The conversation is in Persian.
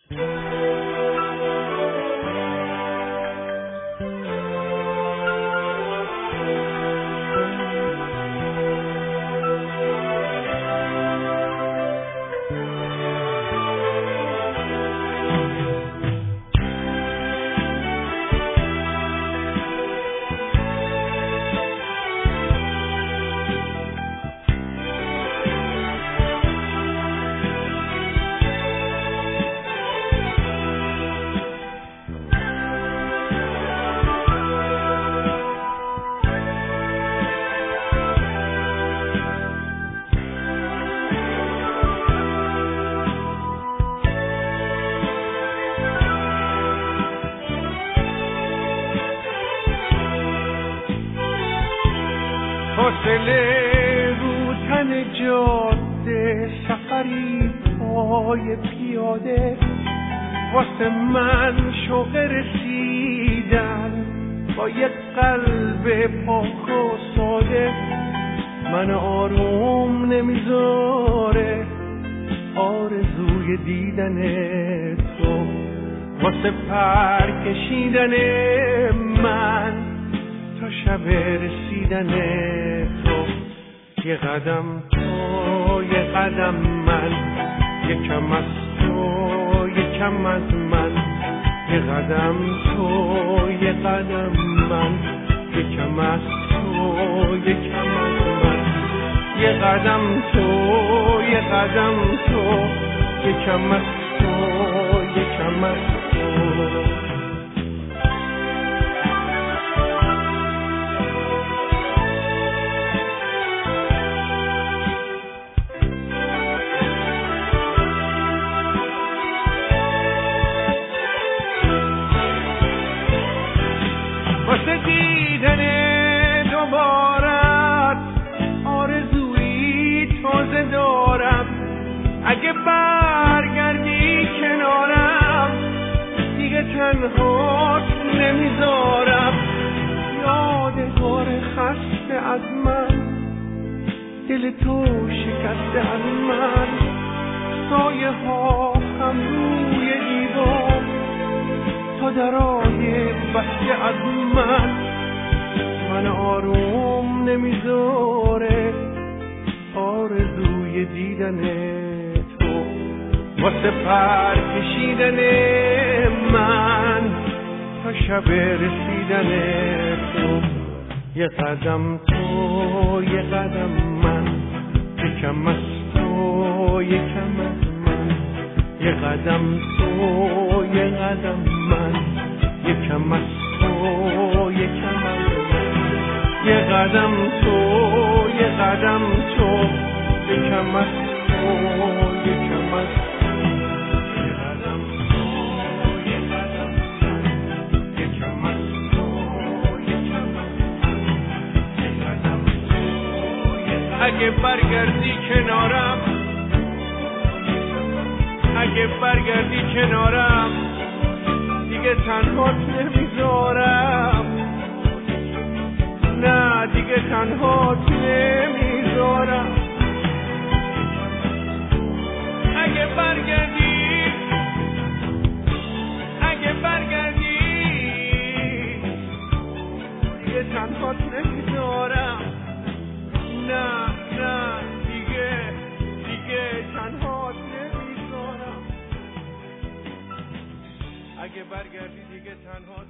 فاصله رو تن جاده، سفری پای پیاده، واسه من شوق رسیدن با یک قلب پاک و ساده. من آروم نمیذاره آرزوی دیدن تو، واسه پر کشیدن من تا شب رسیدن تو. یه قدم تو یه قدم من، یکم از تو یکم از من. یه قدم تو یه قدم من، یکم از تو یکم از من. یه قدم تو یه قدم تو، یکم از تو یکم از تو. واسه دیدن دوبارت آرزویی تازه دارم. اگه برگردی کنارم دیگه تنهات نمیذارم. یادگار خسته از من، دل تو شکسته از من. سایه ها هم روی دیوار تا درای بسته از من. من آروم نمیذاره آرزوی دیدن تو، واسه پر کشیدن من تا شب رسیدن تو. یه قدم تو یه قدم من، یکم از تو یکم از من. یه قدم تو یه قدم من، یکم از تو یکم از من. یه قدم تو یه قدم تو، یکم از تو یکم از تو. یه قدم تو یه قدم من، یکم از تو یکم از من. یه قدم تو یه قدم. اگه برگردی کنارم، اگه برگردی کنارم دیگه تنهات نمیذارم. نه دیگه تنهات نمیذارم. اگه برگردی، اگه برگردی دیگه تنهات نمیذارم. نه نه دیگه تنهات نمیذارم. اگه برگردی دیگه تنها